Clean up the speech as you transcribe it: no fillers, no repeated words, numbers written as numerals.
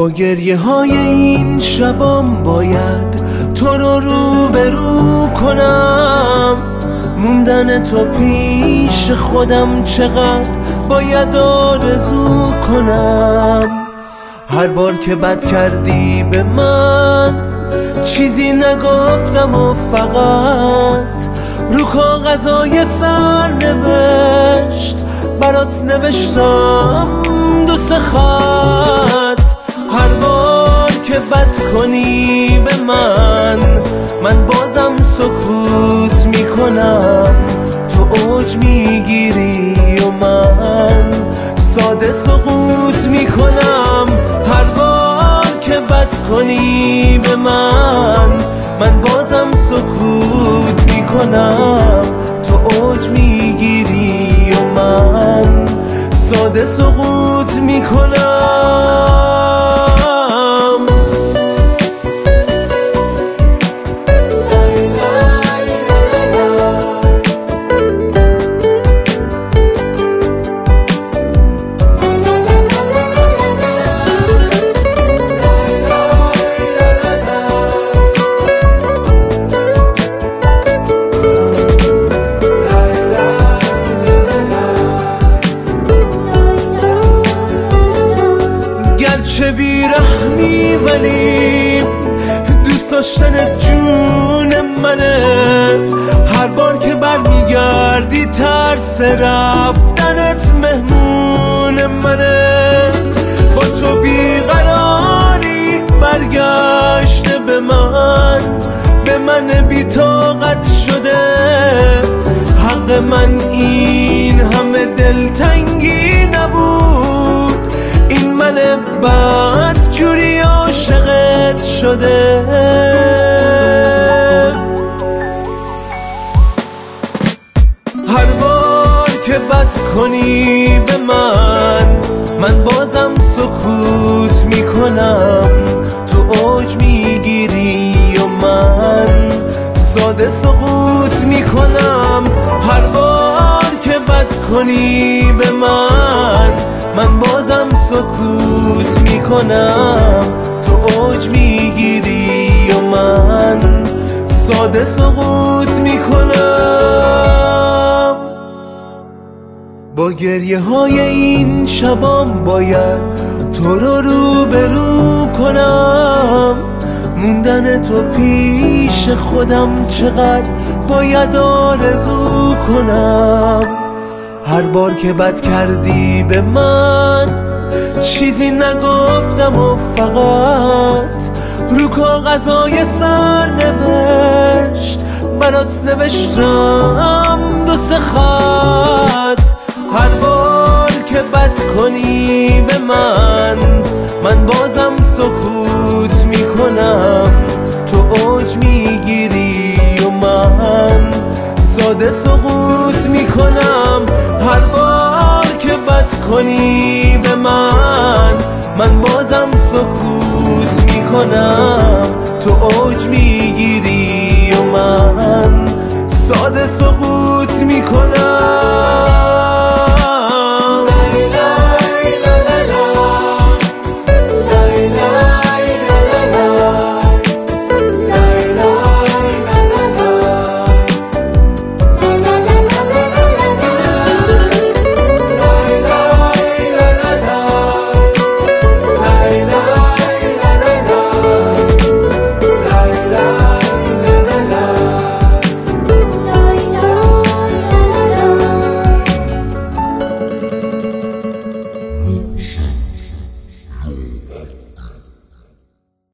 با گریه های این شبام باید تو رو روبرو کنم. موندن تو پیش خودم چقدر باید آرزو کنم. هر بار که بد کردی به من چیزی نگفتم و فقط رو کاغذای سرنوشت برات نوشتم دو سه خط. هر بار که بد کنی به من بازم سکوت میکنم. تو اوج میگیری و من ساده سقوط میکنم. هر بار که بد کنی به من بازم سکوت میکنم. تو اوج میگیری و من ساده سقوط میکنم. چه بیرحمی ولی دوست داشتن جون منه. هر بار که برمیگردی ترس رفتنت مهمون منه. با تو بیقراری برگشته به من بی طاقت شده. حق من این همه دلتنگی نبود. این من بد جوری عاشقت شده. هر بار که بد کنی به من بازم سکوت میکنم. تو اوج میگیری و من ساده سقوط میکنم. هر بار که بد کنی به من بازم سکوت میکنم. تو اوج میگیری و من ساده سقوط میکنم. با گریه های این شبام باید تو رو روبرو کنم. موندن تو پیش خودم چقدر باید آرزو کنم. هر بار که بد کردی به من چیزی نگفتم و فقط رو کاغذای سرنوشت برات نوشتم دو سه خط. هر بار که بد کنی به من بازم سکوت میکنم. تو اوج میگیری و من ساده سقوط میکنم. هر بار که بد کنی به من بازم سکوت میکنم. تو اوج میگیری و من ساده سقوط میکنم.